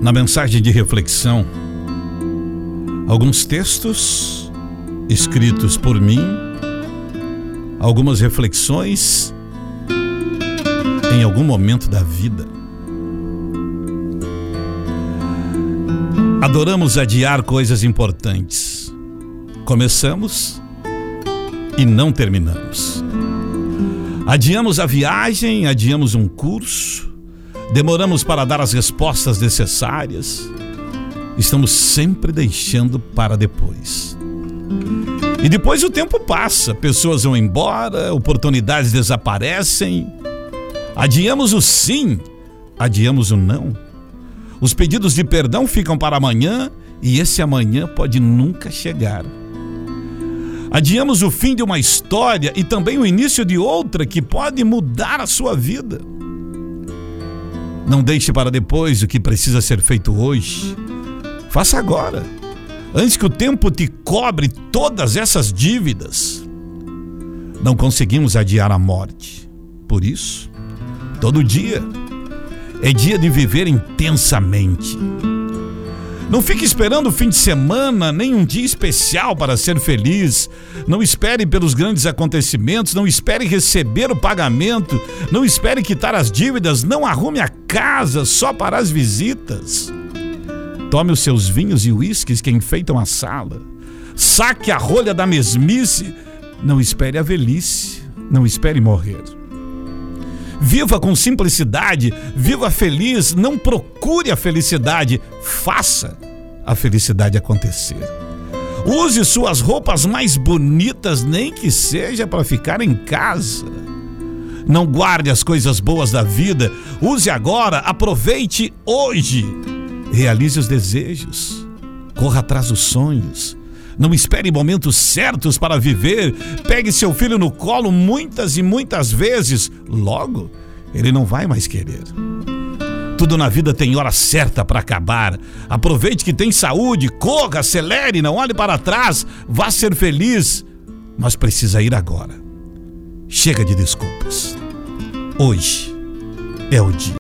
Na mensagem de reflexão, alguns textos escritos por mim, algumas reflexões em algum momento da vida. Adoramos adiar coisas importantes. Começamos e não terminamos. Adiamos a viagem, adiamos um curso, demoramos para dar as respostas necessárias. Estamos sempre deixando para depois. E depois o tempo passa, pessoas vão embora, oportunidades desaparecem. Adiamos o sim, adiamos o não. Os pedidos de perdão ficam para amanhã e esse amanhã pode nunca chegar. Adiamos o fim de uma história e também o início de outra que pode mudar a sua vida. Não deixe para depois o que precisa ser feito hoje. Faça agora, antes que o tempo te cobre todas essas dívidas. Não conseguimos adiar a morte. Por isso, todo dia é dia de viver intensamente. Não fique esperando o fim de semana, nem um dia especial para ser feliz. Não espere pelos grandes acontecimentos, não espere receber o pagamento, não espere quitar as dívidas, não arrume a casa só para as visitas. Tome os seus vinhos e uísques que enfeitam a sala. Saque a rolha da mesmice, não espere a velhice, não espere morrer. Viva com simplicidade, viva feliz, não procure a felicidade, faça a felicidade acontecer. Use suas roupas mais bonitas, nem que seja para ficar em casa. Não guarde as coisas boas da vida, use agora, aproveite hoje. Realize os desejos, corra atrás dos sonhos. Não espere momentos certos para viver. Pegue seu filho no colo muitas e muitas vezes. Logo, ele não vai mais querer. Tudo na vida tem hora certa para acabar. Aproveite que tem saúde, corra, acelere, não olhe para trás. Vá ser feliz, mas precisa ir agora. Chega de desculpas. Hoje é o dia.